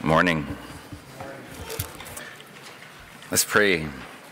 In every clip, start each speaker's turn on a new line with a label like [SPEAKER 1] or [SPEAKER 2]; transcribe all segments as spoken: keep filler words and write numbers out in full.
[SPEAKER 1] Morning. Let's pray.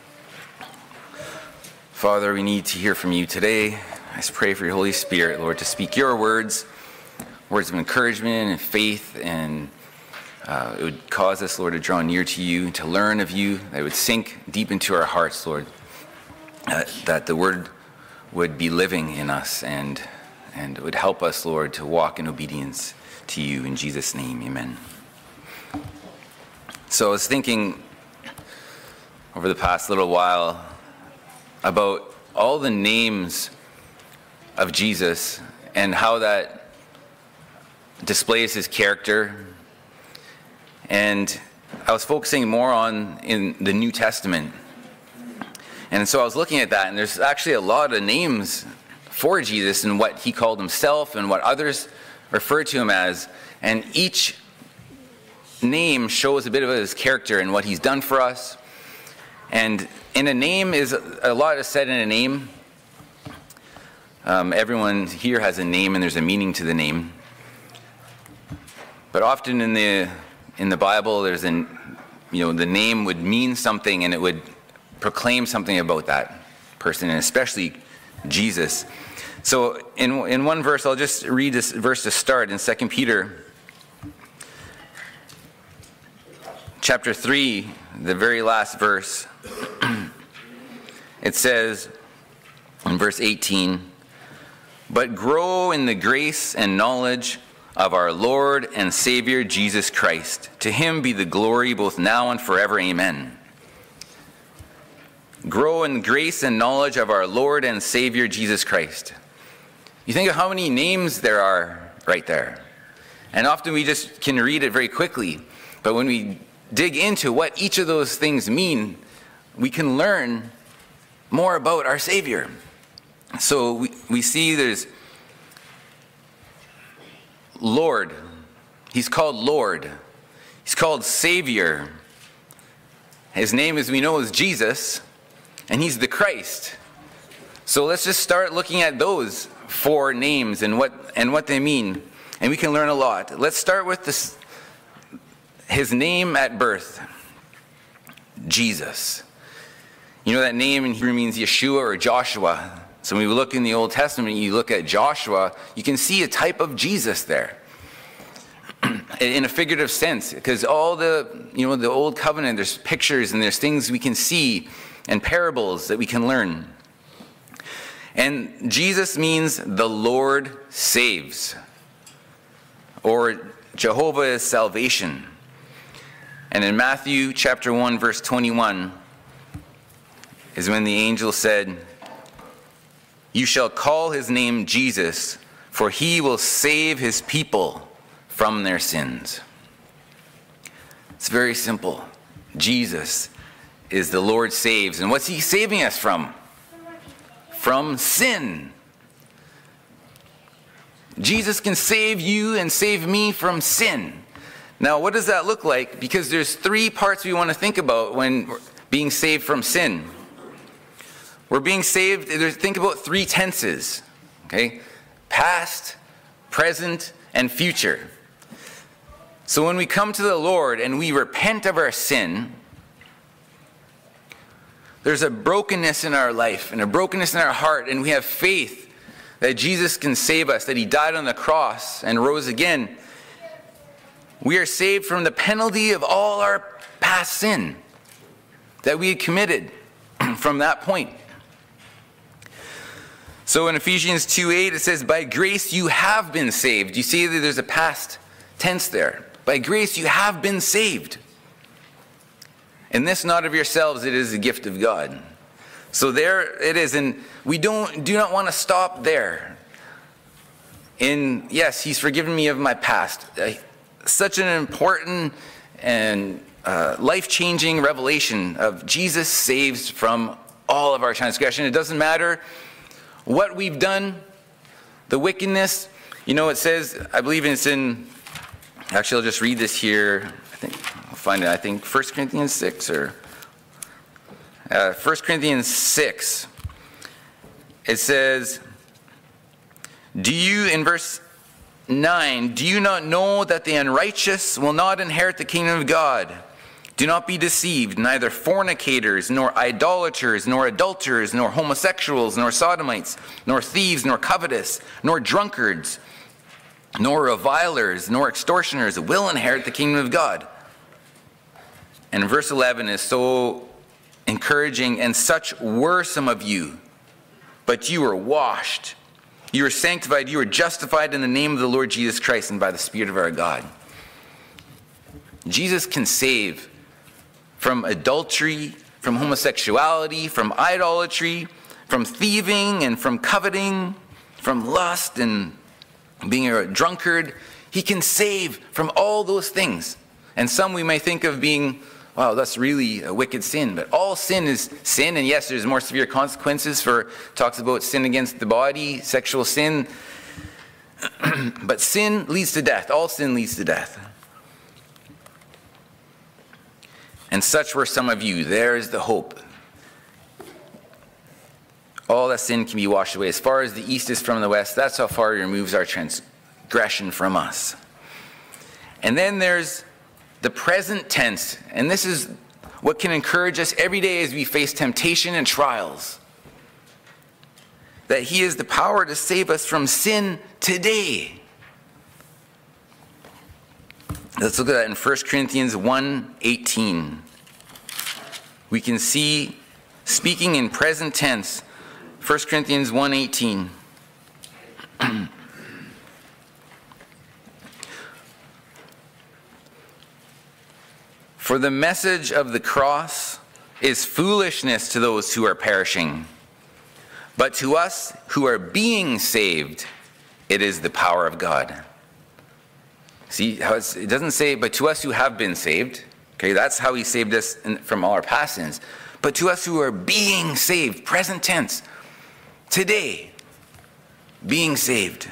[SPEAKER 1] Father, we need to hear from you today. I just pray for your Holy Spirit, Lord, to speak your words, words of encouragement and faith, and uh, it would cause us, Lord, to draw near to you, to learn of you, that it would sink deep into our hearts, Lord, uh, that the word would be living in us and, and it would help us, Lord, to walk in obedience to you. In Jesus' name, amen. So I was thinking over the past little while about all the names of Jesus and how that displays his character. And I was focusing more on in the New Testament. And so I was looking at that, and there's actually a lot of names for Jesus and what he called himself and what others referred to him as. And each name shows a bit of his character and what he's done for us. And in a name is a lot is said in a name. Um, everyone here has a name, and there's a meaning to the name. But often in the in the Bible, there's an you know the name would mean something, and it would proclaim something about that person, and especially Jesus. So in in one verse, I'll just read this verse to start in Second Peter chapter three, the very last verse. It says in verse eighteen, "But grow in the grace and knowledge of our Lord and Savior Jesus Christ. To him be the glory both now and forever. Amen." Grow in grace and knowledge of our Lord and Savior Jesus Christ. You think of how many names there are right there. And often we just can read it very quickly. But when we dig into what each of those things mean, we can learn more about our Savior. So we, we see there's Lord. He's called Lord. He's called Savior. His name, as we know, is Jesus, and he's the Christ. So let's just start looking at those four names and what and what they mean, and we can learn a lot. Let's start with this, his name at birth, Jesus. You know that name in Hebrew means Yeshua or Joshua. So when we look in the Old Testament, you look at Joshua, you can see a type of Jesus there in a figurative sense, because all the, you know, the Old Covenant, there's pictures and there's things we can see and parables that we can learn. And Jesus means the Lord saves, or Jehovah is salvation. And in Matthew chapter one, verse twenty-one, is when the angel said, "You shall call his name Jesus, for he will save his people from their sins." It's very simple. Jesus is the Lord saves. And what's he saving us from? From sin. Jesus can save you and save me from sin. Now, what does that look like? Because there's three parts we want to think about when being saved from sin. We're being saved, think about three tenses, okay? Past, present, and future. So when we come to the Lord and we repent of our sin, there's a brokenness in our life and a brokenness in our heart, and we have faith that Jesus can save us, that he died on the cross and rose again. We are saved from the penalty of all our past sin that we had committed from that point. So in Ephesians two eight, it says, "By grace you have been saved." You see that there's a past tense there. By grace you have been saved. "And this not of yourselves, it is a gift of God." So there it is, and we don't do not want to stop there. In yes, he's forgiven me of my past. Uh, such an important and uh, life-changing revelation of Jesus saves from all of our transgression. It doesn't matter what we've done, the wickedness. You know, it says, I believe it's in, actually I'll just read this here. I think I'll find it. I think First Corinthians six or uh, First Corinthians six. It says, "Do you," in verse nine, do you not know that the unrighteous will not inherit the kingdom of God? Do not be deceived, neither fornicators, nor idolaters, nor adulterers, nor homosexuals, nor sodomites, nor thieves, nor covetous, nor drunkards, nor revilers, nor extortioners will inherit the kingdom of God. And verse eleven is so encouraging. And such were some of you, but you were washed, you were sanctified, you were justified in the name of the Lord Jesus Christ and by the Spirit of our God. Jesus can save from adultery, from homosexuality, from idolatry, from thieving and from coveting, from lust and being a drunkard. He can save from all those things. And some we may think of being, wow, that's really a wicked sin. But all sin is sin. And yes, there's more severe consequences for, talks about sin against the body, sexual sin. But sin leads to death. All sin leads to death. And such were some of you. There is the hope. All that sin can be washed away. As far as the east is from the west, that's how far he removes our transgression from us. And then there's the present tense. And this is what can encourage us every day as we face temptation and trials. That he has the power to save us from sin today. Let's look at that in First Corinthians one eighteen. We can see, speaking in present tense, First Corinthians one eighteen. For the message of the cross is foolishness to those who are perishing, but to us who are being saved, it is the power of God. See how it's, it doesn't say, but to us who have been saved. Okay, that's how he saved us in, from all our past sins. But to us who are being saved, present tense, today, being saved.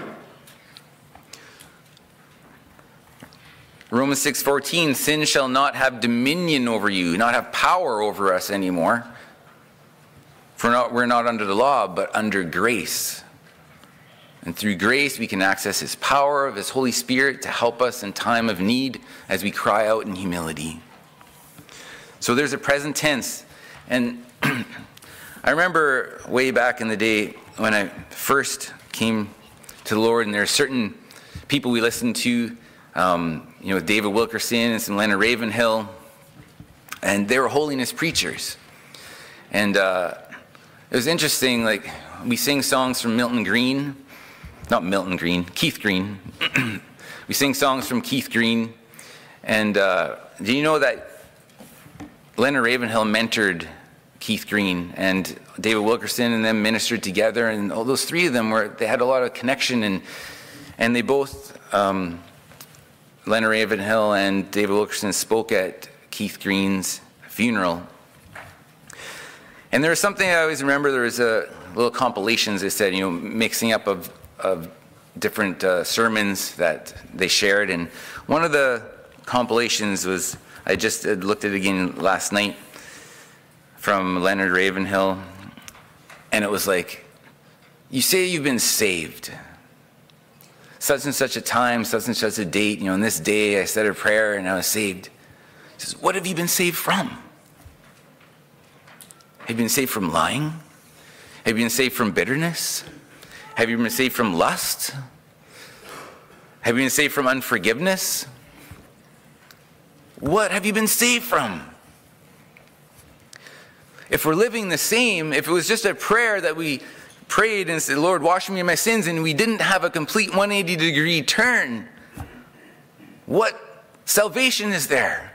[SPEAKER 1] Romans six fourteen, sin shall not have dominion over you, not have power over us anymore. For not, we're not under the law, but under grace. And through grace, we can access his power of his Holy Spirit to help us in time of need as we cry out in humility. So there's a present tense. And I remember way back in the day when I first came to the Lord, and there are certain people we listened to, um, you know, David Wilkerson and some Leonard Ravenhill, and they were holiness preachers. And uh, it was interesting, like, we sing songs from Milton Green. Not Milton Green, Keith Green. We sing songs from Keith Green. And uh, do you know that Leonard Ravenhill mentored Keith Green, and David Wilkerson and them ministered together, and all those three of them were, they had a lot of connection, and and they both, um, Leonard Ravenhill and David Wilkerson, spoke at Keith Green's funeral. And there was something I always remember, there was a little compilations, they said, you know, mixing up of of different uh, sermons that they shared. And one of the compilations was, I just looked at it again last night, from Leonard Ravenhill. And it was like, you say you've been saved. Such and such a time, such and such a date, you know, on this day I said a prayer and I was saved. He says, what have you been saved from? Have you been saved from lying? Have you been saved from bitterness? Have you been saved from lust? Have you been saved from unforgiveness? What have you been saved from? If we're living the same, if it was just a prayer that we prayed and said, Lord, wash me of my sins, and we didn't have a complete one hundred eighty degree turn, what salvation is there?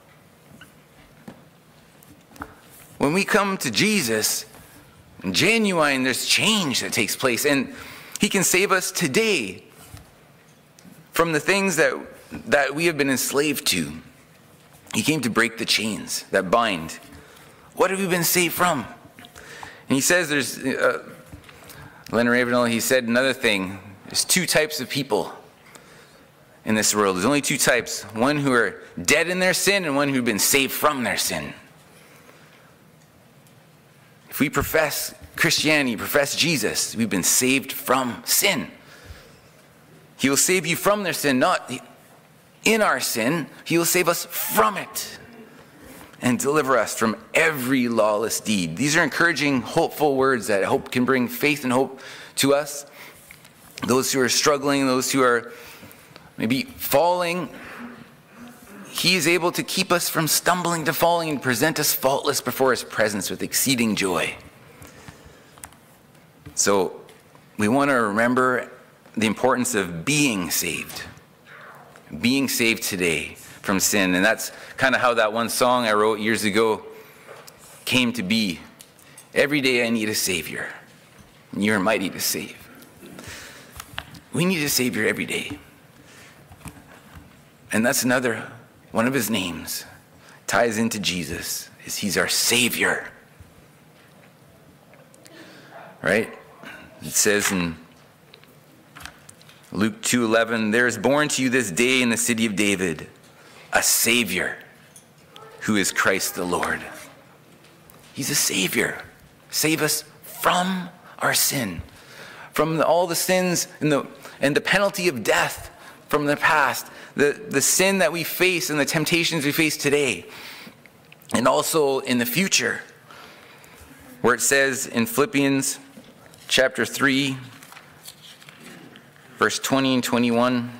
[SPEAKER 1] When we come to Jesus, genuine, there's change that takes place, and he can save us today from the things that that we have been enslaved to. He came to break the chains that bind. What have you been saved from? And he says there's, uh, Leonard Ravenhill, he said another thing, there's two types of people in this world. There's only two types, one who are dead in their sin and one who've been saved from their sin. If we profess Christianity, profess Jesus, we've been saved from sin. He will save you from their sin, not in our sin. He will save us from it and deliver us from every lawless deed. These are encouraging, hopeful words that I hope can bring faith and hope to us. Those who are struggling, those who are maybe falling, he is able to keep us from stumbling to falling and present us faultless before his presence with exceeding joy. So we want to remember the importance of being saved. Being saved today from sin. And that's kind of how that one song I wrote years ago came to be. Every day I need a Savior, and you're mighty to save. We need a Savior every day. And that's another one of his names. Ties into Jesus, is he's our Savior. Right? It says in Luke two eleven, there is born to you this day in the city of David a Savior who is Christ the Lord. He's a Savior. Save us from our sin, from the, all the sins and the, and the penalty of death from the past, the, the sin that we face and the temptations we face today, and also in the future, where it says in Philippians chapter three, verse twenty and twenty-one,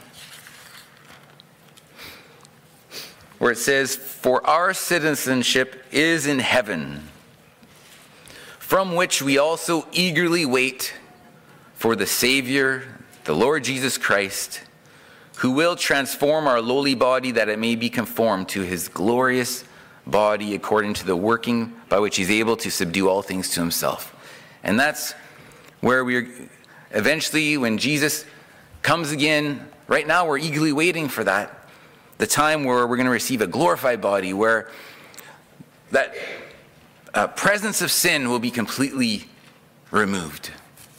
[SPEAKER 1] where it says, for our citizenship is in heaven, from which we also eagerly wait for the Savior, the Lord Jesus Christ, who will transform our lowly body that it may be conformed to his glorious body according to the working by which he's able to subdue all things to himself. And that's where we're eventually, when Jesus comes again, right now we're eagerly waiting for that. The time where we're going to receive a glorified body, where that uh, presence of sin will be completely removed.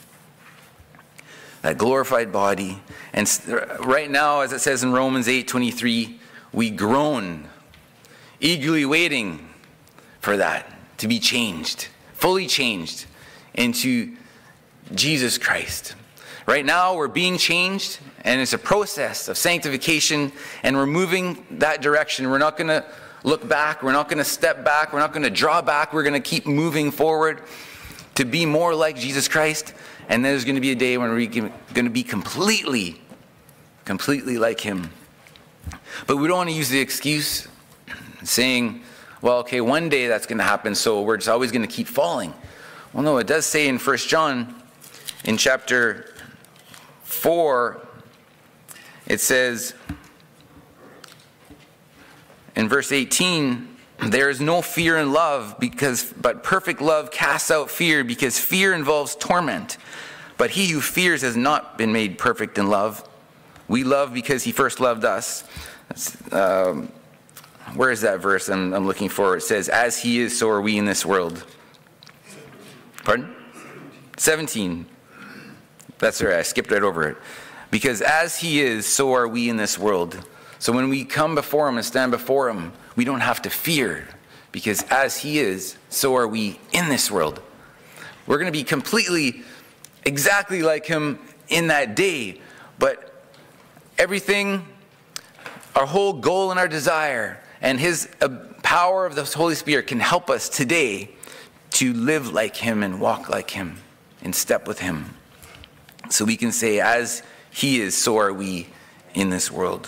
[SPEAKER 1] That glorified body. And right now, as it says in Romans eight twenty-three, we groan, eagerly waiting for that to be changed, fully changed into Jesus Christ. Right now, we're being changed, and it's a process of sanctification, and we're moving that direction. We're not going to look back. We're not going to step back. We're not going to draw back. We're going to keep moving forward to be more like Jesus Christ. And there's going to be a day when we're going to be completely, completely like him. But we don't want to use the excuse saying, well, okay, one day that's going to happen, so we're just always going to keep falling. Well, no, it does say in First John, in chapter four, it says in verse eighteen, there is no fear in love, because but perfect love casts out fear, because fear involves torment. But he who fears has not been made perfect in love. We love because he first loved us. Um, where is that verse I'm, I'm looking for? It says, as he is, so are we in this world. Pardon? seventeen. That's right, I skipped right over it. Because as he is, so are we in this world. So when we come before him and stand before him, we don't have to fear. Because as he is, so are we in this world. We're going to be completely, exactly like him in that day. But everything, our whole goal and our desire, and his uh, power of the Holy Spirit can help us today to live like him and walk like him, in step with him. So we can say, as he is, so are we in this world.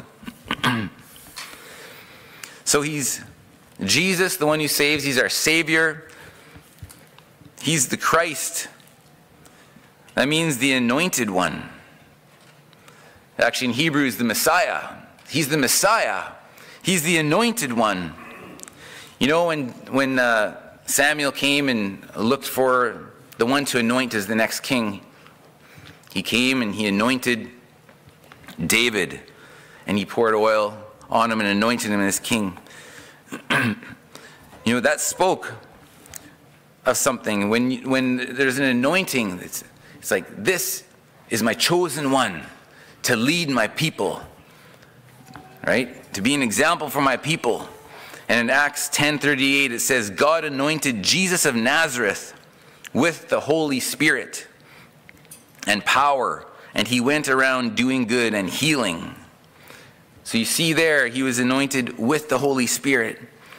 [SPEAKER 1] So he's Jesus, the one who saves. He's our Savior. He's the Christ. That means the anointed one. Actually, in Hebrews, the Messiah. He's the Messiah. He's the anointed one. You know, when, when uh, Samuel came and looked for the one to anoint as the next king, he came and he anointed David, and he poured oil on him and anointed him as king. You know, that spoke of something. When when there's an anointing, it's, it's like, this is my chosen one to lead my people, right? To be an example for my people. And in Acts ten thirty-eight, it says, God anointed Jesus of Nazareth with the Holy Spirit and power and he went around doing good and healing. So you see there, he was anointed with the Holy Spirit.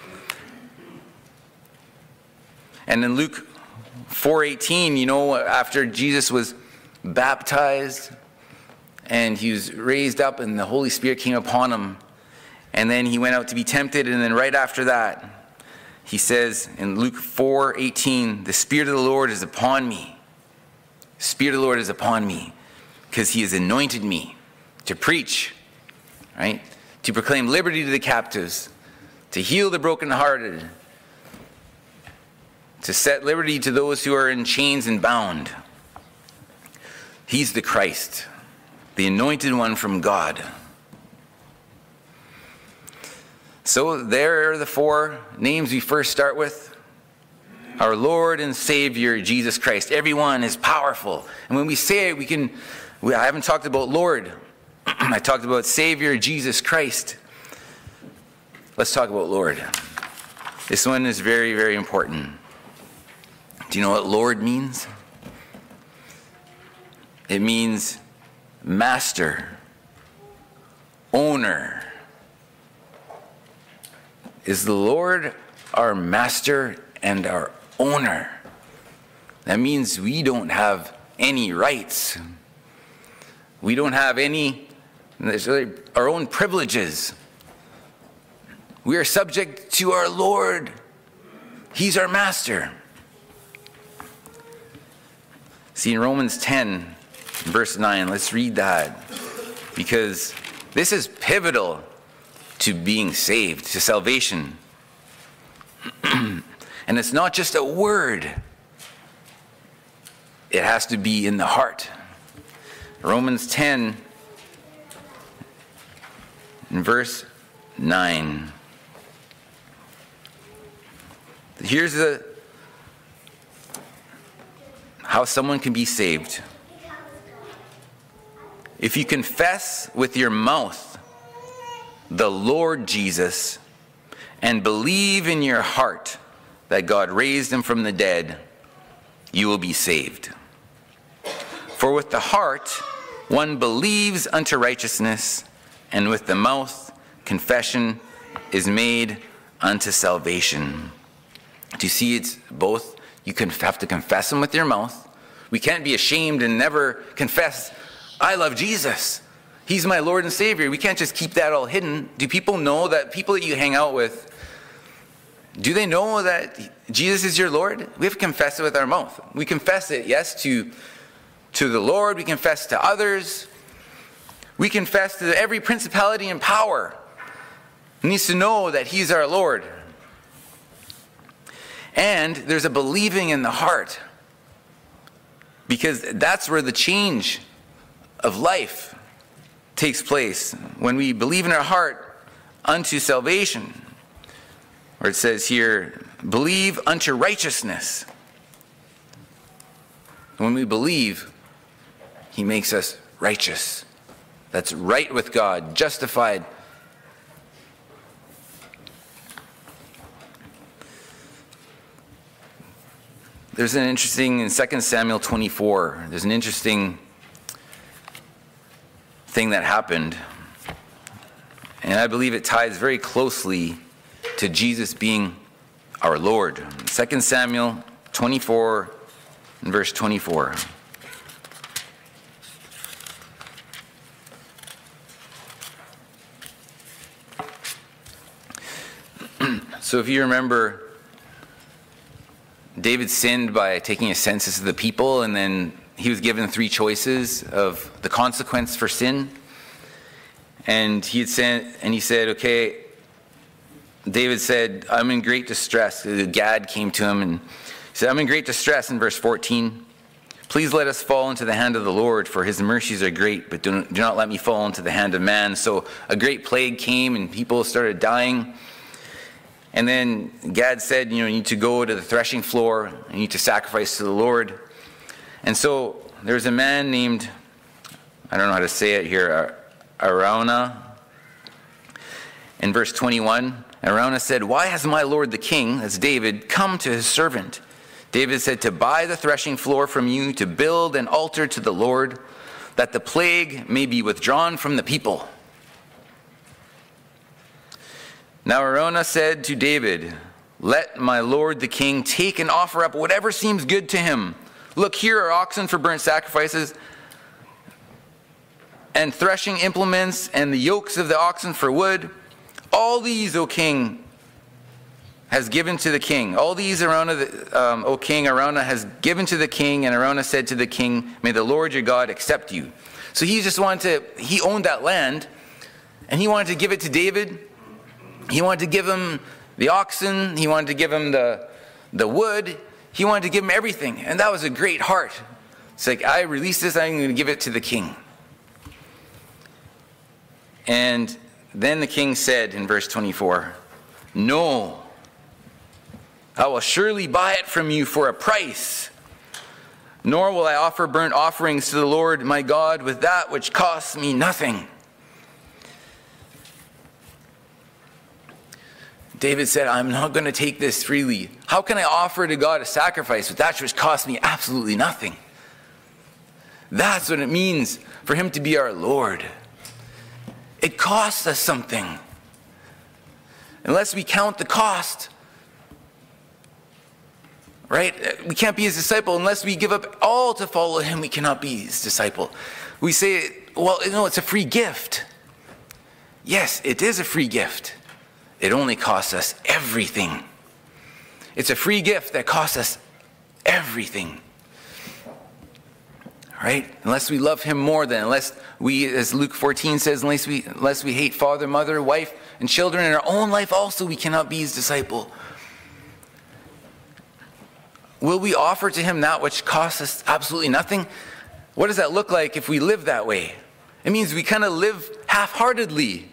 [SPEAKER 1] And in Luke four eighteen, you know, after Jesus was baptized and he was raised up and the Holy Spirit came upon him, and then he went out to be tempted, and then right after that, he says in Luke four eighteen, the Spirit of the Lord is upon me. The Spirit of the Lord is upon me because he has anointed me to preach, right? To proclaim liberty to the captives, to heal the brokenhearted, to set liberty to those who are in chains and bound. He's the Christ, the anointed one from God. So there are the four names we first start with. Our Lord and Savior, Jesus Christ. Everyone is powerful. And when we say it, we can, we, I haven't talked about Lord. I talked about Savior, Jesus Christ. Let's talk about Lord. This one is very, very important. Do you know what Lord means? It means master, owner. Is the Lord our master and our owner? That means we don't have any rights. We don't have any, our own privileges. We are subject to our Lord. He's our master. See, in Romans ten, verse nine, let's read that, because this is pivotal to being saved, to salvation. And it's not just a word. It has to be in the heart. Romans ten, in verse nine. Here's the how someone can be saved. If you confess with your mouth the Lord Jesus and believe in your heart that God raised him from the dead, you will be saved. For with the heart one believes unto righteousness, and with the mouth confession is made unto salvation. Do you see, it's both? You can have to confess him with your mouth. We can't be ashamed and never confess, I love Jesus. He's my Lord and Savior. We can't just keep that all hidden. Do people know that people that you hang out with, do they know that Jesus is your Lord? We have to confess it with our mouth. We confess it, yes, to, to the Lord. We confess to others. We confess to every principality and power. It needs to know that he's our Lord. And there's a believing in the heart, because that's where the change of life takes place. When we believe in our heart unto salvation, or it says here, believe unto righteousness. When we believe, he makes us righteous. That's right with God, justified. There's an interesting, in Second Samuel twenty-four, there's an interesting thing that happened. And I believe it ties very closely to Jesus being our Lord. Second Samuel twenty-four and verse twenty-four. So if you remember, David sinned by taking a census of the people, and then he was given three choices of the consequence for sin. And he had said, and he said, okay, David said, I'm in great distress. Gad came to him and he said, I'm in great distress in verse fourteen. Please let us fall into the hand of the Lord, for his mercies are great, but do not let me fall into the hand of man. So a great plague came and people started dying. And then Gad said, you know, you need to go to the threshing floor. You need to sacrifice to the Lord. And so there's a man named, I don't know how to say it here, Araunah. In verse twenty-one, Araunah said, why has my Lord the king, that's David, come to his servant? David said, to buy the threshing floor from you, to build an altar to the Lord. that the plague may be withdrawn from the people. Now Araunah said to David, let my lord the king take and offer up whatever seems good to him. Look, here are oxen for burnt sacrifices, and threshing implements, and the yokes of the oxen for wood. All these, O king, has given to the king. All these, Araunah, um, O king, Araunah has given to the king, and Araunah said to the king, may the Lord your God accept you. So he just wanted to, he owned that land, and he wanted to give it to David. He wanted to give him the oxen, he wanted to give him the, the wood, he wanted to give him everything, and that was a great heart. It's like, I release this, I'm going to give it to the king. And then the king said in verse twenty-four, no, I will surely buy it from you for a price, nor will I offer burnt offerings to the Lord my God with that which costs me nothing. David said, I'm not going to take this freely. How can I offer to God a sacrifice with that which costs me absolutely nothing? That's what it means for him to be our Lord. It costs us something. Unless we count the cost, right? We can't be his disciple unless we give up all to follow him. We cannot be his disciple. We say, well, no, it's a free gift. Yes, it is a free gift. It only costs us everything. It's a free gift that costs us everything. Right? Unless we love him more than, unless we, as Luke fourteen says, unless we, unless we hate father, mother, wife, and children in our own life also, we cannot be his disciple. Will we offer to him that which costs us absolutely nothing? What does that look like if we live that way? It means we kind of live half-heartedly.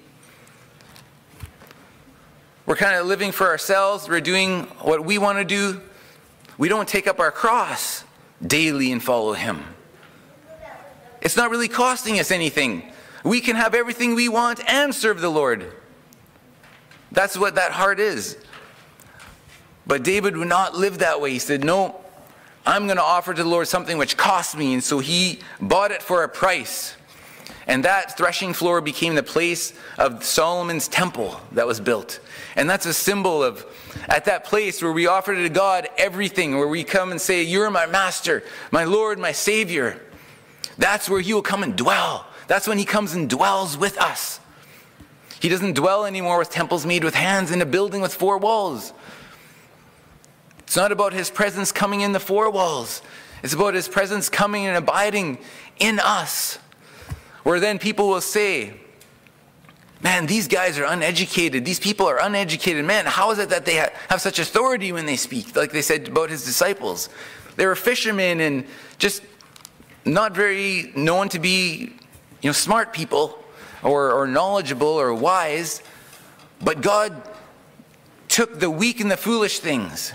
[SPEAKER 1] We're kind of living for ourselves. We're doing what we want to do. We don't take up our cross daily and follow him. It's not really costing us anything. We can have everything we want and serve the Lord. That's what that heart is. But David would not live that way. He said, no, I'm going to offer to the Lord something which costs me. And so he bought it for a price. And that threshing floor became the place of Solomon's temple that was built. And that's a symbol of, at that place where we offer to God everything, where we come and say, you're my master, my Lord, my Savior. That's where he will come and dwell. That's when he comes and dwells with us. He doesn't dwell anymore with temples made with hands in a building with four walls. It's not about his presence coming in the four walls. It's about his presence coming and abiding in us. Where then people will say, man, these guys are uneducated. These people are uneducated. Man, how is it that they have such authority when they speak? Like they said about his disciples. They were fishermen and just not very known to be, you know, smart people or, or knowledgeable or wise. But God took the weak and the foolish things.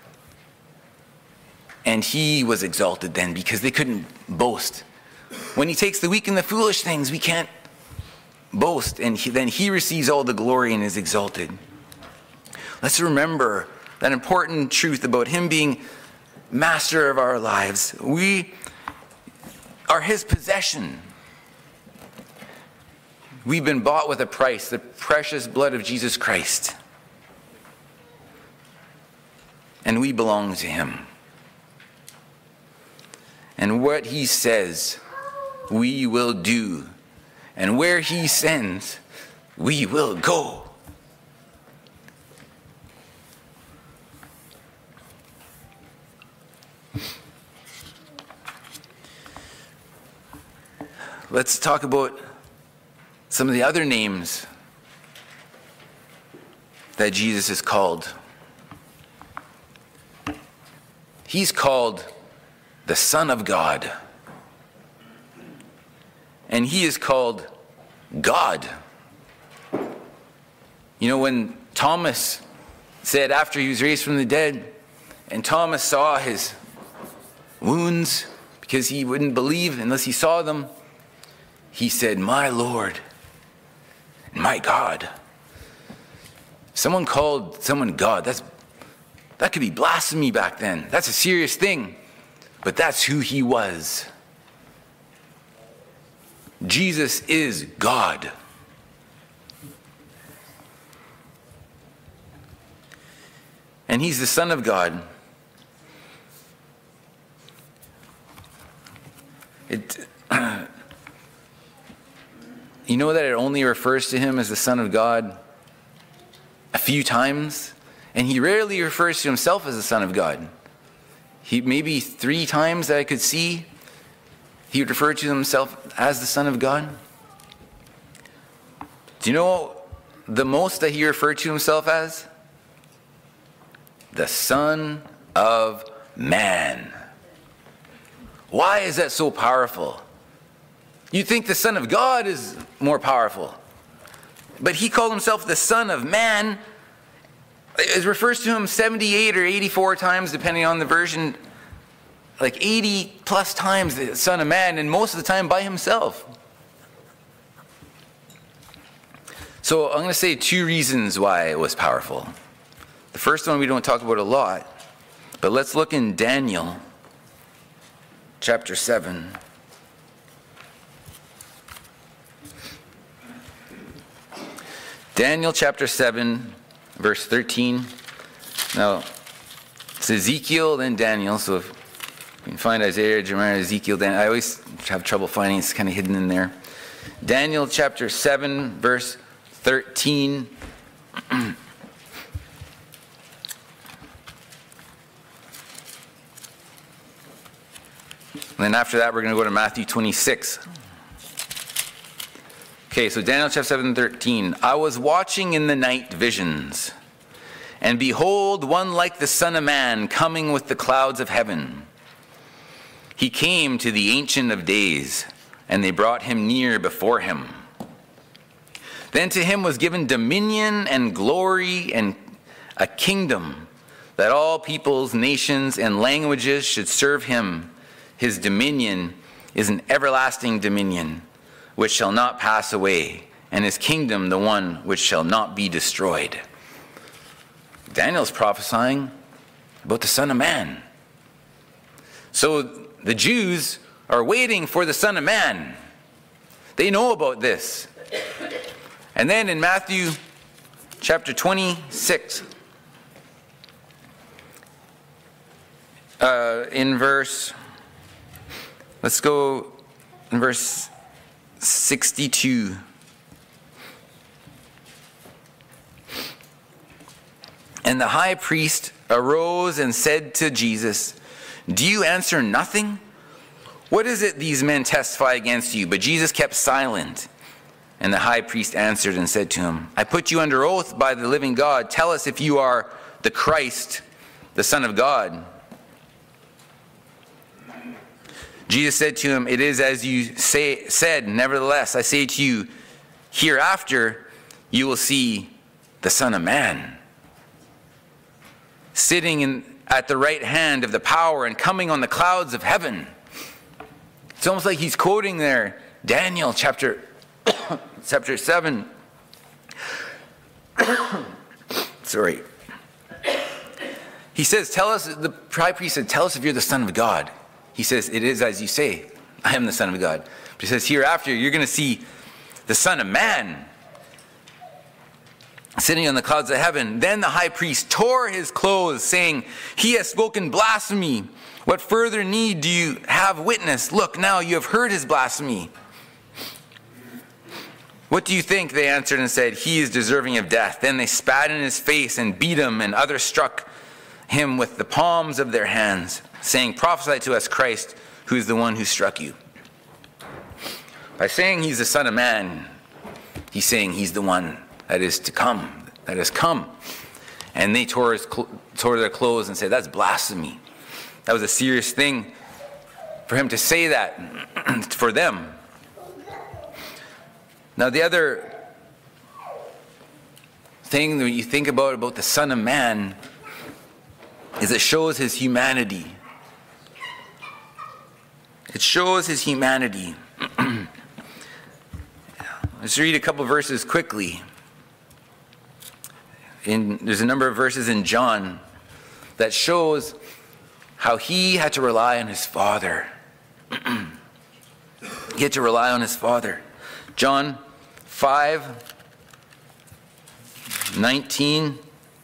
[SPEAKER 1] And he was exalted then because they couldn't boast. When he takes the weak and the foolish things, we can't boast. And he, then he receives all the glory and is exalted. Let's remember that important truth about him being master of our lives. We are his possession. We've been bought with a price, the precious blood of Jesus Christ. And we belong to him. And what he says, we will do. And where he sends, we will go. Let's talk about some of the other names that Jesus is called. He's called the Son of God. And he is called God. You know, when Thomas said after he was raised from the dead, and Thomas saw his wounds because he wouldn't believe unless he saw them, he said, my Lord and my God. Someone called someone God. That's, that could be blasphemy back then. That's a serious thing. But that's who he was. Jesus is God. And he's the Son of God. It, you know that it only refers to him as the Son of God a few times? And he rarely refers to himself as the Son of God. He maybe three times that I could see, he would refer to himself as the Son of God. Do you know the most that he referred to himself as? The Son of Man. Why is that so powerful? You think the Son of God is more powerful. But he called himself the Son of Man. It refers to him seventy-eight or eighty-four times, depending on the version. Like eighty plus times the Son of Man, and most of the time by himself. So I'm going to say two reasons why it was powerful. The first one we don't talk about a lot, but let's look in Daniel chapter seven. Daniel chapter seven, verse thirteen. Now, it's Ezekiel, then Daniel, so if you can find Isaiah, Jeremiah, Ezekiel, Daniel. I always have trouble finding it. It's kind of hidden in there. Daniel chapter seven, verse thirteen. And then after that, we're going to go to Matthew twenty-six. Okay, so Daniel chapter seven, thirteen. I was watching in the night visions, and behold, one like the Son of Man coming with the clouds of heaven. He came to the Ancient of Days, and they brought him near before him. Then to him was given dominion and glory and a kingdom, that all peoples, nations, and languages should serve him. His dominion is an everlasting dominion, which shall not pass away, and his kingdom the one which shall not be destroyed. Daniel's prophesying about the Son of Man. So the Jews are waiting for the Son of Man. They know about this. And then in Matthew chapter twenty-six, uh, in verse, let's go in verse sixty-two. And the high priest arose and said to Jesus, "Do you answer nothing? What is it these men testify against you?" But Jesus kept silent. And the high priest answered and said to him, "I put you under oath by the living God. Tell us if you are the Christ, the Son of God." Jesus said to him, "It is as you say, said, nevertheless, I say to you, hereafter you will see the Son of Man sitting in, at the right hand of the power and coming on the clouds of heaven." It's almost like he's quoting there Daniel chapter, chapter seven. Sorry. He says, tell us, the high priest said, "Tell us if you're the Son of God." He says, "It is as you say, I am the Son of God." But he says, hereafter you're going to see the Son of Man sitting on the clouds of heaven. Then the high priest tore his clothes, saying, "He has spoken blasphemy. What further need do you have witness? Look, now you have heard his blasphemy." "What do you think?" they answered and said, "He is deserving of death." Then they spat in his face and beat him, and others struck him with the palms of their hands, saying, "Prophesy to us, Christ, who is the one who struck you." By saying he's the Son of Man, he's saying he's the one that is to come, that has come. And they tore, his, tore their clothes and said, "That's blasphemy." That was a serious thing for him to say that for them. Now the other thing that you think about about the Son of Man is it shows his humanity. It shows his humanity. Let's read a couple verses quickly. In, there's a number of verses in John that shows how he had to rely on his Father. He had to rely on his Father. John five nineteen.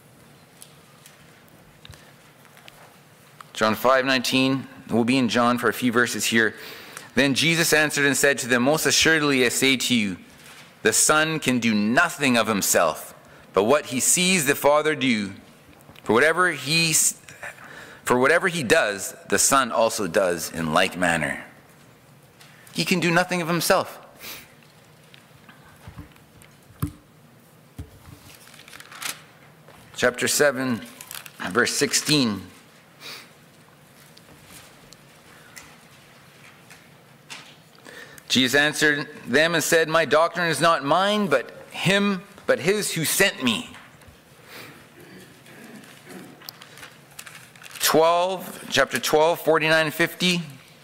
[SPEAKER 1] John five nineteen. We'll be in John for a few verses here. Then Jesus answered and said to them, most assuredly I say to you, the Son can do nothing of himself, but what he sees the Father do. For whatever he, for whatever he does, the Son also does in like manner. He can do nothing of himself. Chapter seven, verse sixteen. Jesus answered them and said, my doctrine is not mine, but him, but his who sent me. twelve, chapter twelve, forty-nine and fifty.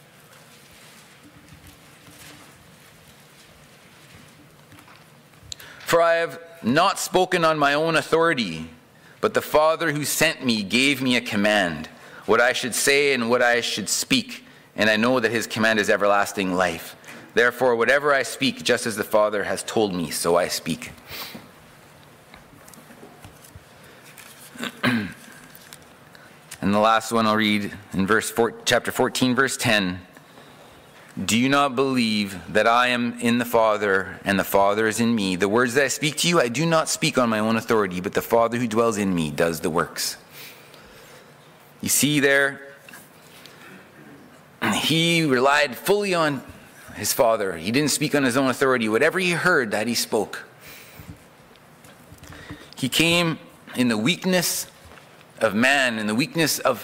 [SPEAKER 1] For I have not spoken on my own authority, but the Father who sent me gave me a command, what I should say and what I should speak, and I know that his command is everlasting life. Therefore, whatever I speak, just as the Father has told me, so I speak. And the last one I'll read in verse four, chapter fourteen, verse ten. Do you not believe that I am in the Father and the Father is in me? The words that I speak to you, I do not speak on my own authority, but the Father who dwells in me does the works. You see there, he relied fully on his Father. He didn't speak on his own authority. Whatever he heard, that he spoke. He came in the weakness of man, in the weakness of,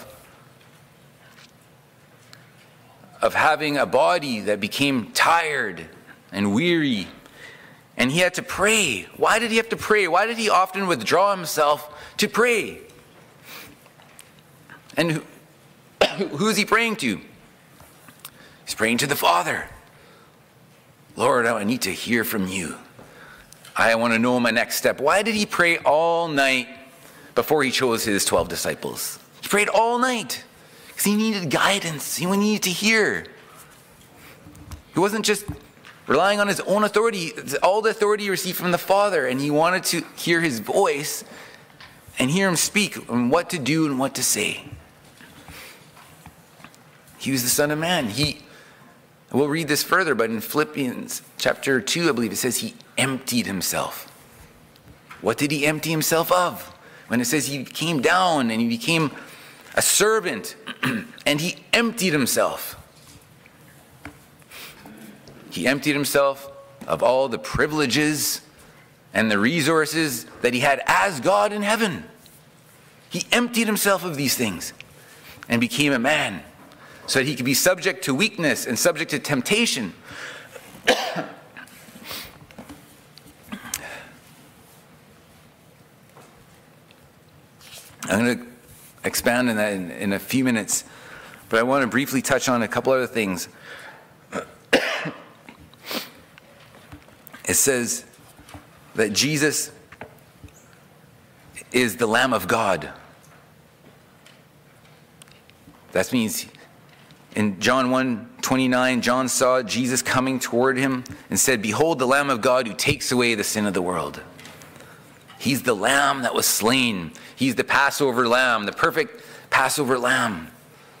[SPEAKER 1] of having a body that became tired and weary. And he had to pray. Why did he have to pray? Why did he often withdraw himself to pray? And who, who is he praying to? He's praying to the Father. Lord, I need to hear from you. I want to know my next step. Why did he pray all night before he chose his twelve disciples? He prayed all night because he needed guidance. He needed to hear. He wasn't just relying on his own authority. All the authority he received from the Father, and he wanted to hear his voice and hear him speak on what to do and what to say. He was the Son of Man. He We'll read this further, but in Philippians chapter two, I believe it says he emptied himself. What did he empty himself of? When it says he came down and he became a servant and he emptied himself. He emptied himself of all the privileges and the resources that he had as God in heaven. He emptied himself of these things and became a man, so that he could be subject to weakness and subject to temptation. I'm going to expand on that in, in a few minutes, but I want to briefly touch on a couple other things. It says that Jesus is the Lamb of God. That means in John one twenty-nine, John saw Jesus coming toward him and said, behold the Lamb of God who takes away the sin of the world. He's the Lamb that was slain. He's the Passover Lamb, the perfect Passover Lamb.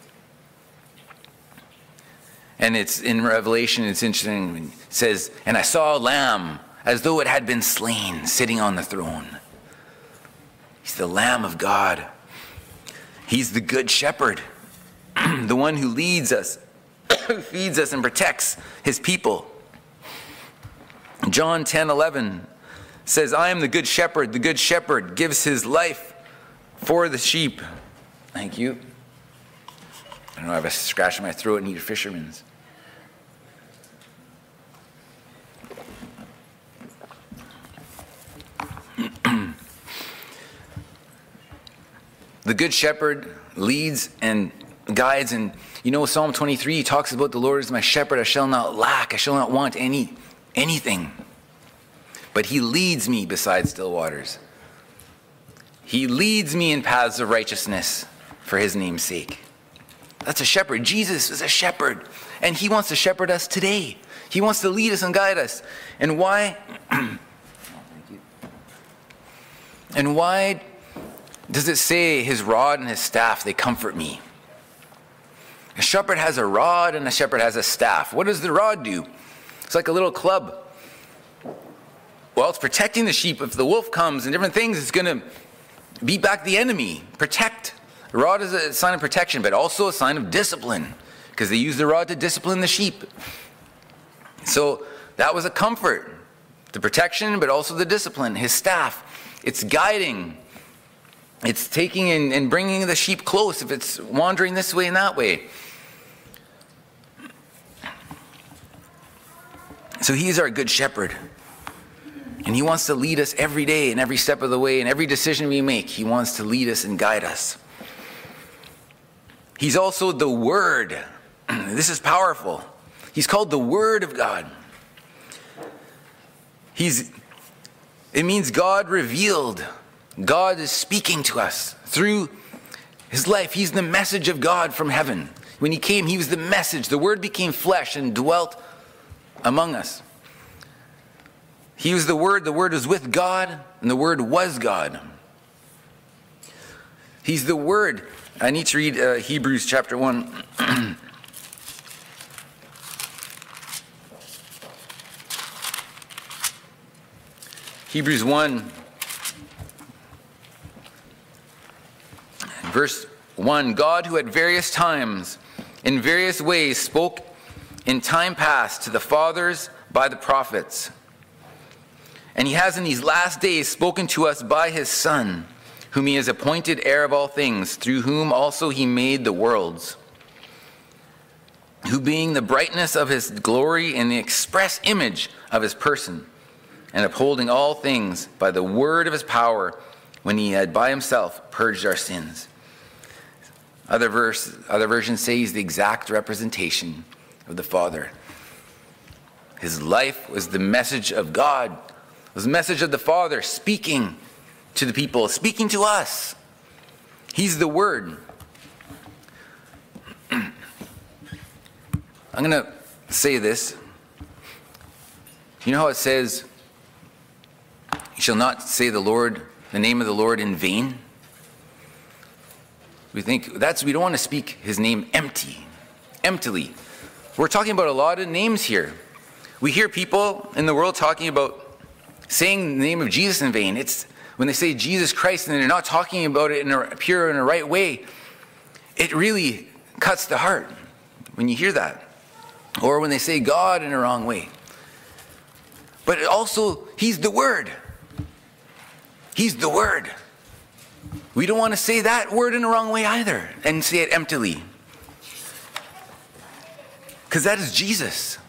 [SPEAKER 1] And it's in Revelation, it's interesting, it says, and I saw a lamb as though it had been slain, sitting on the throne. He's the Lamb of God. He's the Good Shepherd. The one who leads us, who feeds us and protects his people. John ten eleven says, I am the good shepherd. The good shepherd gives his life for the sheep. Thank you. I don't know, I have a scratch in my throat and need a fisherman's. The good shepherd leads and guides, and you know Psalm twenty-three talks about the Lord is my shepherd, I shall not lack, I shall not want any anything. But he leads me beside still waters. He leads me in paths of righteousness for his name's sake. That's a shepherd. Jesus is a shepherd, and he wants to shepherd us today. He wants to lead us and guide us. And why? And why does it say his rod and his staff, they comfort me? A shepherd has a rod and a shepherd has a staff. What does the rod do? It's like a little club. Well, it's protecting the sheep. If the wolf comes and different things, it's going to beat back the enemy. Protect. The rod is a sign of protection, but also a sign of discipline, because they use the rod to discipline the sheep. So that was a comfort. The protection, but also the discipline. His staff, it's guiding. It's taking and, and bringing the sheep close if it's wandering this way and that way. So he's our good shepherd. And he wants to lead us every day and every step of the way and every decision we make. He wants to lead us and guide us. He's also the Word. This is powerful. He's called the Word of God. He's, it means God revealed. God is speaking to us through his life. He's the message of God from heaven. When he came, he was the message. The Word became flesh and dwelt among us. He was the Word. The Word was with God, and the Word was God. He's the Word. I need to read uh, Hebrews chapter one. Hebrews one, verse one. God, who at various times, in various ways, spoke in time past to the fathers by the prophets, and he has in these last days spoken to us by his Son, whom he has appointed heir of all things, through whom also he made the worlds, who being the brightness of his glory and the express image of his person, and upholding all things by the word of his power, when he had by himself purged our sins. Other verse, other versions say he's the exact representation of the Father. His life was the message of God. It was the message of the Father speaking to the people, speaking to us. He's the Word. I'm going to say this. You know how it says, you shall not say the Lord, the name of the Lord in vain? We think that's, we don't want to speak his name empty, emptily. We're talking about a lot of names here. We hear people in the world talking about saying the name of Jesus in vain. It's when they say Jesus Christ and they're not talking about it in a pure and a right way, it really cuts the heart when you hear that. Or when they say God in a wrong way. But it also, he's the Word. He's the Word. We don't want to say that word in the wrong way either and say it emptily. Because that is Jesus.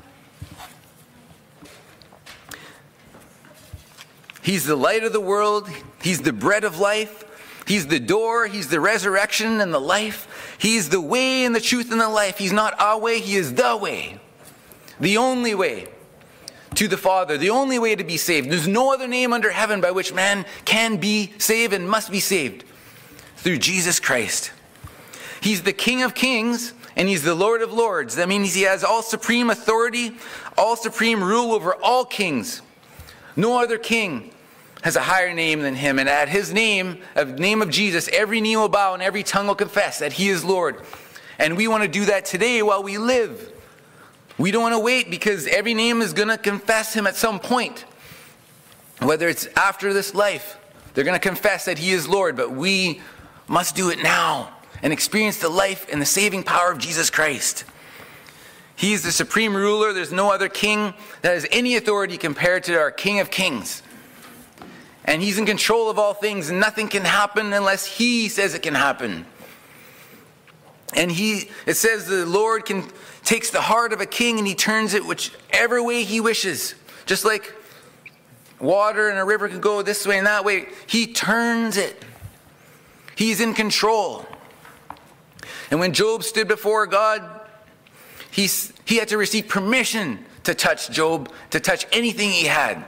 [SPEAKER 1] He's the light of the world. He's the bread of life. He's the door. He's the resurrection and the life. He's the way and the truth and the life. He's not our way. He is the way. The only way to the Father. The only way to be saved. There's no other name under heaven by which man can be saved and must be saved. Through Jesus Christ. He's the King of kings and he's the Lord of lords. That means he has all supreme authority, all supreme rule over all kings. No other king has a higher name than him. And at his name, the name of Jesus, every knee will bow and every tongue will confess that he is Lord. And we want to do that today while we live. We don't want to wait because every name is going to confess him at some point. Whether it's after this life, they're going to confess that he is Lord. But we must do it now and experience the life and the saving power of Jesus Christ. He is the supreme ruler. There's no other king that has any authority compared to our King of Kings. And he's in control of all things. And nothing can happen unless he says it can happen. And he, it says the Lord can takes the heart of a king and he turns it whichever way he wishes. Just like water in a river can go this way and that way. He turns it. He's in control. And when Job stood before God, he, he had to receive permission to touch Job, to touch anything he had.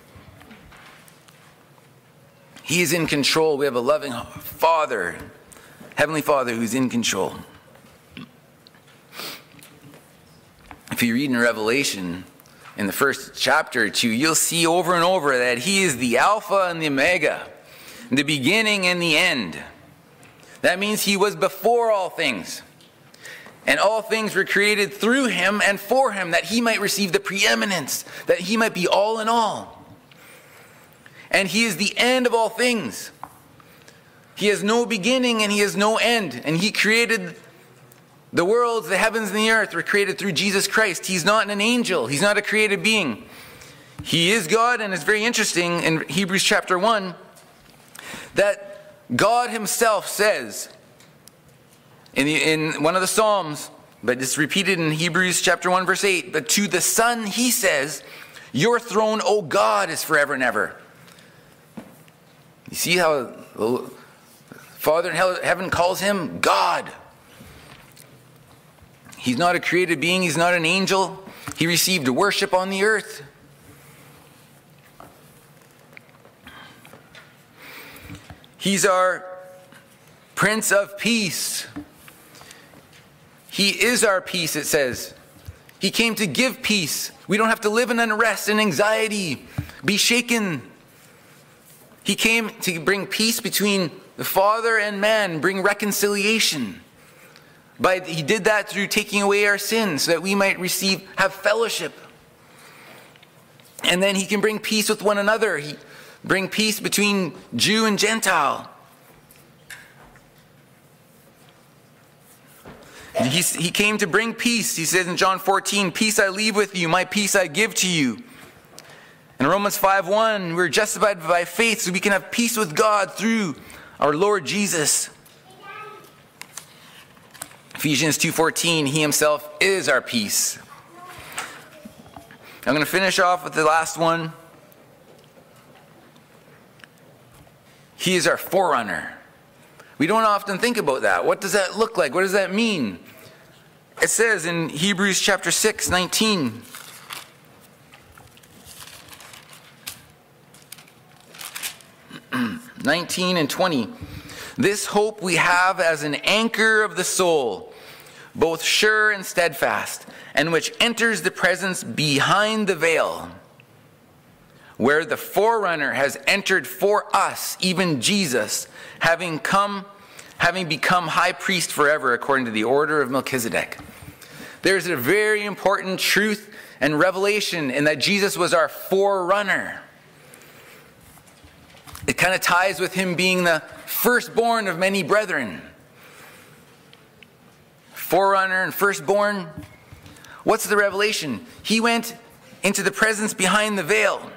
[SPEAKER 1] He is in control. We have a loving Father, Heavenly Father, who's in control. if you read in Revelation, in the first chapter or two, you'll see over and over that he is the Alpha and the Omega, the beginning and the end. That means he was before all things. And all things were created through him and for him, that he might receive the preeminence, that he might be all in all. And he is the end of all things. He has no beginning and he has no end. And he created the worlds, the heavens and the earth were created through Jesus Christ. He's not an angel. He's not a created being. He is God, and it's very interesting in Hebrews chapter one that God himself says in, the, in one of the Psalms, but it's repeated in Hebrews chapter one verse eight, but to the Son he says, your throne, O God, is forever and ever. You see how the Father in heaven calls him God. He's not a created being. He's not an angel. He received worship on the earth. He's our Prince of Peace. He is our peace, it says. He came to give peace. We don't have to live in unrest and anxiety, be shaken. He came to bring peace between the Father and man, bring reconciliation. But he did that through taking away our sins so that we might receive, have fellowship. And then he can bring peace with one another. He bring peace between Jew and Gentile. And he, he came to bring peace. He says in John fourteen, peace I leave with you, my peace I give to you. In Romans five one, we're justified by faith so we can have peace with God through our Lord Jesus. Ephesians two fourteen, he himself is our peace. I'm going to finish off with the last one. He is our forerunner. We don't often think about that. What does that look like? What does that mean? It says in Hebrews chapter six, nineteen. nineteen and twenty. This hope we have as an anchor of the soul, both sure and steadfast, and which enters the presence behind the veil, where the forerunner has entered for us, even Jesus, having come, having become high priest forever according to the order of Melchizedek. There's a very important truth and revelation in that Jesus was our forerunner. It kind of ties with him being the firstborn of many brethren. Forerunner and firstborn. What's the revelation? He went into the presence behind the veil.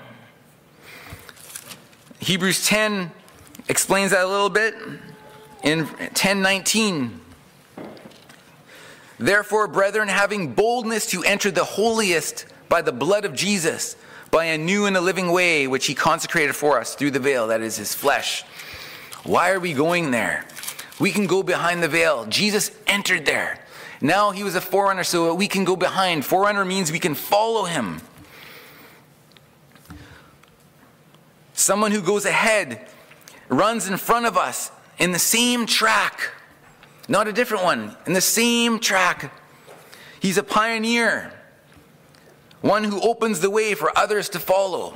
[SPEAKER 1] Hebrews ten explains that a little bit in ten nineteen. Therefore, brethren, having boldness to enter the holiest by the blood of Jesus, by a new and a living way which he consecrated for us through the veil, that is his flesh. Why are we going there? We can go behind the veil. Jesus entered there. Now he was a forerunner so we can go behind. Forerunner means we can follow him. Someone who goes ahead, runs in front of us in the same track. Not a different one, in the same track. He's a pioneer. One who opens the way for others to follow.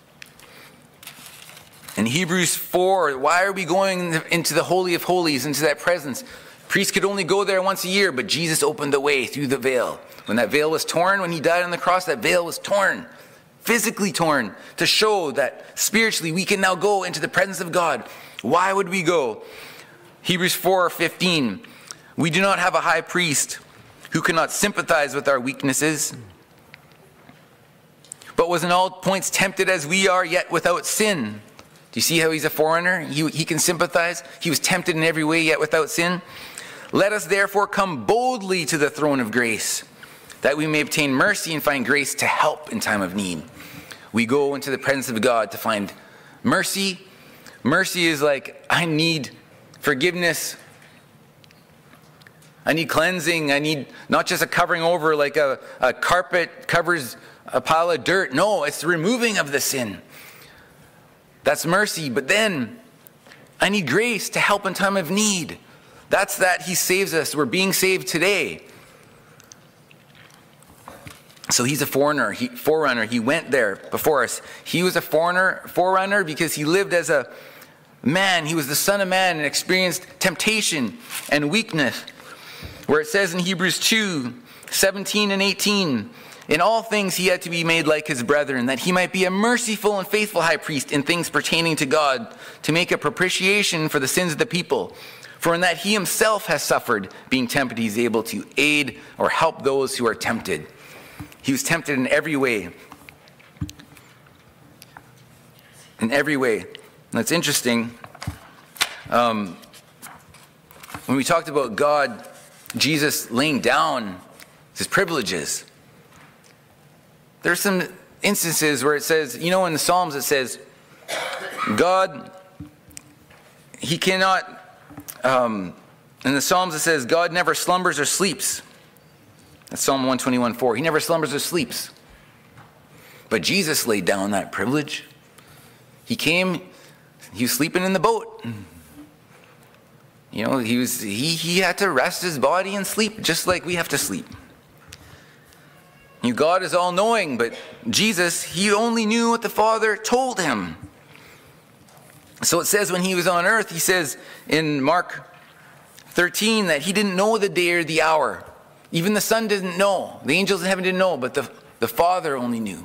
[SPEAKER 1] In Hebrews four, why are we going into the Holy of Holies, into that presence? Priests could only go there once a year, but Jesus opened the way through the veil. When that veil was torn, when he died on the cross, that veil was torn, physically torn, to show that spiritually we can now go into the presence of God. Why would we go? Hebrews four fifteen, we do not have a high priest who cannot sympathize with our weaknesses, but was in all points tempted as we are, yet without sin. Do you see how he's a forerunner? He, he can sympathize. He was tempted in every way, yet without sin. Let us therefore come boldly to the throne of grace, that we may obtain mercy and find grace to help in time of need. We go into the presence of God to find mercy. Mercy is like, I need forgiveness. I need cleansing. I need not just a covering over like a, a carpet covers a pile of dirt. No, it's the removing of the sin. That's mercy. But then I need grace to help in time of need. That's that he saves us. We're being saved today. So he's a foreigner, he, forerunner. He went there before us. He was a foreigner, forerunner because he lived as a man. He was the Son of Man and experienced temptation and weakness. Where it says in Hebrews two, seventeen and eighteen, in all things he had to be made like his brethren, that he might be a merciful and faithful high priest in things pertaining to God, to make a propitiation for the sins of the people. For in that he himself has suffered, being tempted, he is able to aid or help those who are tempted. He was tempted in every way. In every way. And it's interesting. Um, when we talked about God, Jesus laying down his privileges, there's some instances where it says, you know, in the Psalms it says, God, he cannot, um, in the Psalms it says, God never slumbers or sleeps. That's Psalm one twenty-one four. He never slumbers or sleeps. But Jesus laid down that privilege. He came, he was sleeping in the boat. You know, he was he he had to rest his body and sleep just like we have to sleep. You know, God is all-knowing, but Jesus, he only knew what the Father told him. So it says when he was on earth, he says in Mark thirteen that he didn't know the day or the hour. Even the Son didn't know. The angels in heaven didn't know, but the, the Father only knew.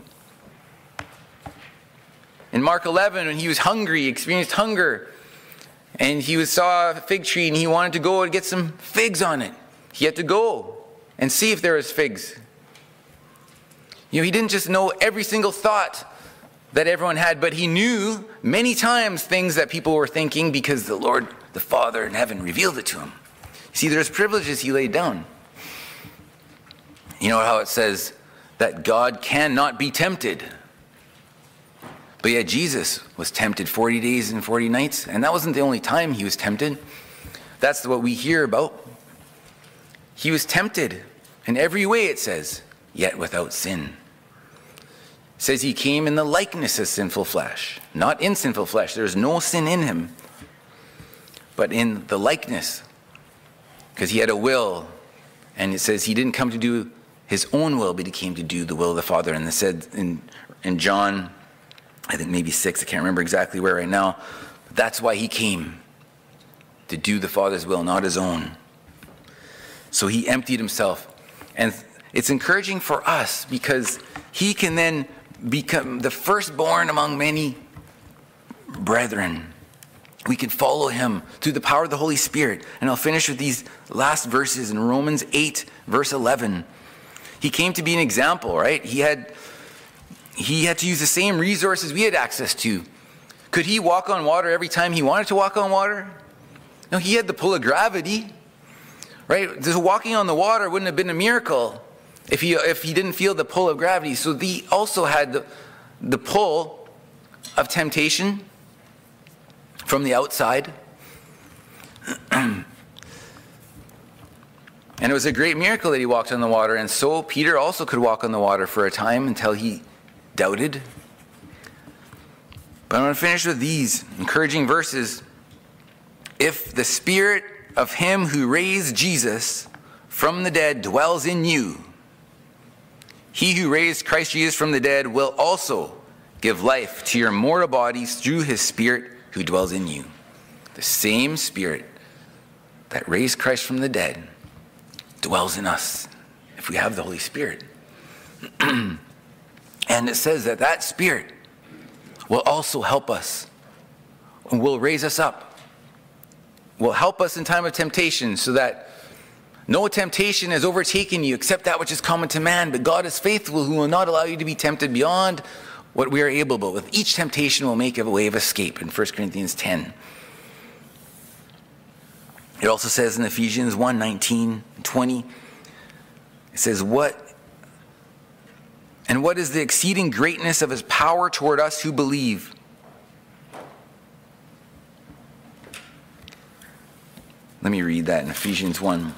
[SPEAKER 1] In Mark eleven, when he was hungry, he experienced hunger, and he was, saw a fig tree and he wanted to go and get some figs on it. He had to go and see if there was figs. You know, he didn't just know every single thought that everyone had, but he knew many times things that people were thinking because the Lord, the Father in heaven, revealed it to him. See, there's privileges he laid down. You know how it says that God cannot be tempted. But yet Jesus was tempted forty days and forty nights, and that wasn't the only time he was tempted. That's what we hear about. He was tempted in every way, it says, yet without sin. It says he came in the likeness of sinful flesh, not in sinful flesh. There's no sin in him, but in the likeness, because he had a will, and it says he didn't come to do his own will, but he came to do the will of the Father. And it said in, in John, I think maybe six, I can't remember exactly where right now, but that's why he came, to do the Father's will, not his own. So he emptied himself. And it's encouraging for us because he can then become the firstborn among many brethren. We can follow him through the power of the Holy Spirit. And I'll finish with these last verses in Romans eight, verse eleven. He came to be an example, right? He had, he had to use the same resources we had access to. Could he walk on water every time he wanted to walk on water? No, he had the pull of gravity, right? Just walking on the water wouldn't have been a miracle if he if he didn't feel the pull of gravity. So he also had the, the pull of temptation from the outside. And it was a great miracle that he walked on the water. And so Peter also could walk on the water for a time until he doubted. But I'm going to finish with these encouraging verses. If the Spirit of him who raised Jesus from the dead dwells in you, he who raised Christ Jesus from the dead will also give life to your mortal bodies through his Spirit who dwells in you. The same Spirit that raised Christ from the dead dwells in us if we have the Holy Spirit. And it says that that Spirit will also help us and will raise us up, will help us in time of temptation, so that no temptation has overtaken you except that which is common to man. But God is faithful, who will not allow you to be tempted beyond what we are able, but with each temptation will make a way of escape in First Corinthians ten. It also says in Ephesians one, nineteen, twenty, it says, what and what is the exceeding greatness of his power toward us who believe? Let me read that in Ephesians one.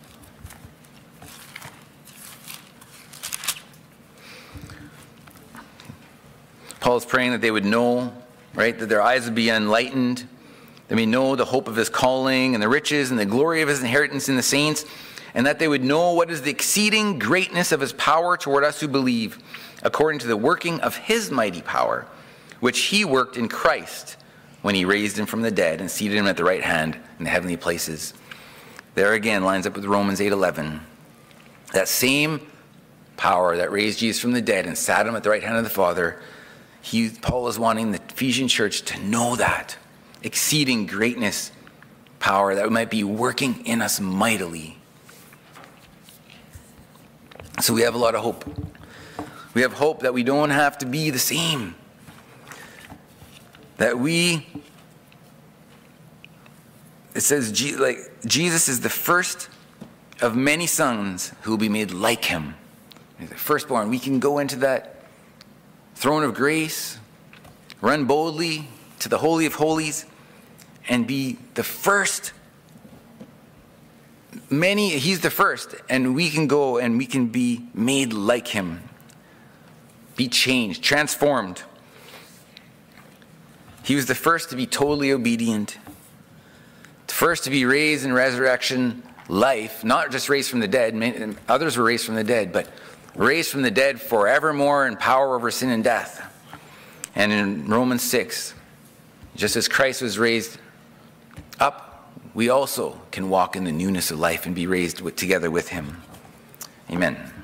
[SPEAKER 1] Paul's praying that they would know, right, that their eyes would be enlightened, they may know the hope of his calling and the riches and the glory of his inheritance in the saints, and that they would know what is the exceeding greatness of his power toward us who believe, according to the working of his mighty power, which he worked in Christ when he raised him from the dead and seated him at the right hand in the heavenly places. There again lines up with Romans eight eleven. That same power that raised Jesus from the dead and sat him at the right hand of the Father, he, Paul is wanting the Ephesian church to know that exceeding greatness power that might be working in us mightily. So we have a lot of hope. We have hope that we don't have to be the same. That we, it says, like Jesus is the first of many sons who will be made like him. He's the firstborn. We can go into that throne of grace, run boldly to the Holy of Holies, and be the first. Many, he's the first, and we can go and we can be made like him. Be changed, transformed. He was the first to be totally obedient, the first to be raised in resurrection life, not just raised from the dead. Others were raised from the dead, but raised from the dead forevermore in power over sin and death. And in Romans six, just as Christ was raised up, we also can walk in the newness of life and be raised with, together with him. Amen.